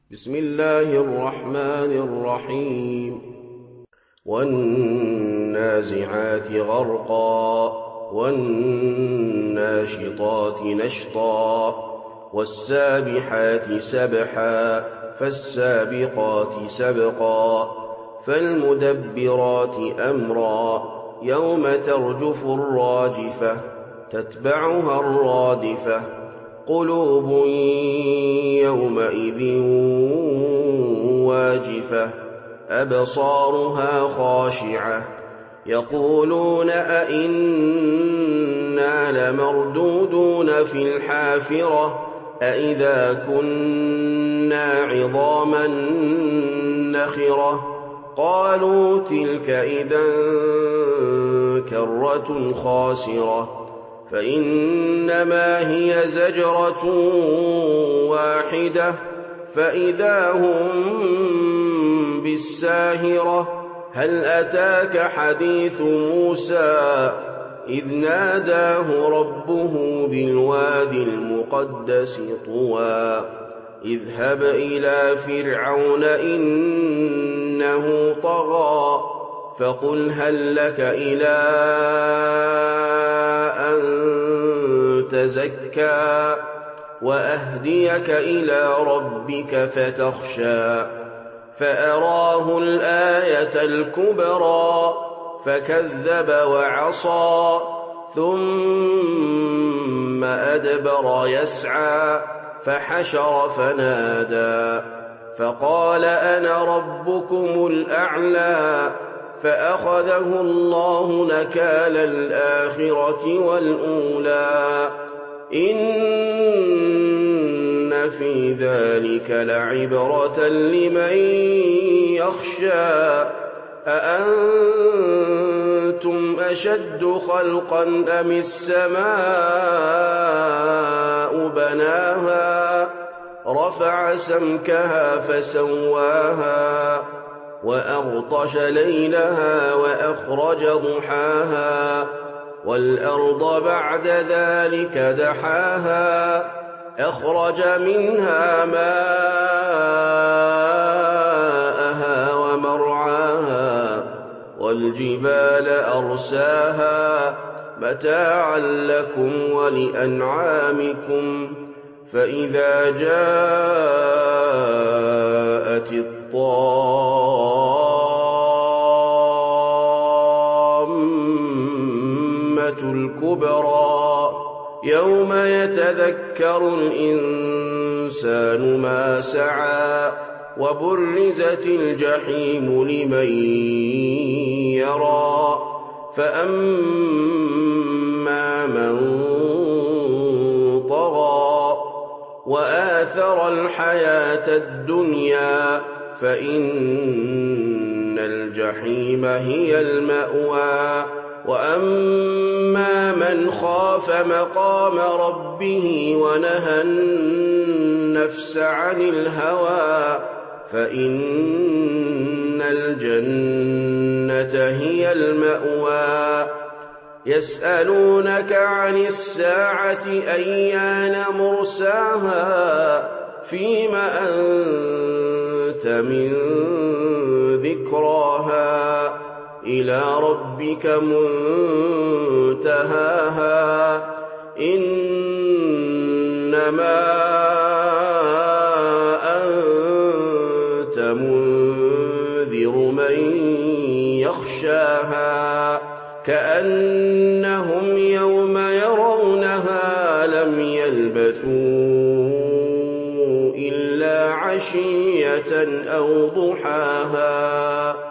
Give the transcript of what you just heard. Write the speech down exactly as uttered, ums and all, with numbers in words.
بسم الله الرحمن الرحيم والنازعات غرقا والناشطات نشطا والسابحات سبحا فالسابقات سبقا فالمدبرات أمرا يوم ترجف الراجفة تتبعها الرادفة قلوب يومئذ واجفة أبصارها خاشعة يقولون أئنا لمردودون في الحافرة أئذا كنا عظاما نخرة قالوا تلك إذا كرة خاسرة فإنما هي زجرة واحدة فإذا هم بالساهرة هل أتاك حديث موسى إذ ناداه ربه بالوادي المقدس طوى اذهب إلى فرعون إنه طغى فقل هل لك إلى أن تزكى وأهديك إلى ربك فتخشى فأراه الآية الكبرى فكذب وعصى ثم أدبر يسعى فحشر فنادى فقال أنا ربكم الأعلى فأخذه الله نكال الآخرة والأولى إن في ذلك لعبرة لمن يخشى أأنتم أشد خلقا أم السماء بناها رفع سمكها فسواها وأغطش ليلها وأخرج ضحاها والأرض بعد ذلك دحاها أخرج منها ماءها ومرعاها والجبال أرساها متاعا لكم ولأنعامكم فإذا جاءت الطامة الكبرى يوم يتذكر الإنسان ما سعى وبرزت الجحيم لمن يرى فأما من طغى وآثر الحياة الدنيا فإن الجحيم هي المأوى وأما من خاف مقام ربه ونهى النفس عن الهوى فإن الجنة هي المأوى يسألونك عن الساعة أيان مرساها فيم أنت من ذكراها إلى ربك منتهاها إنما أنت منذر من يخشاها كأنهم يوم يرونها لم يلبثوا إلا عشية أو ضحاها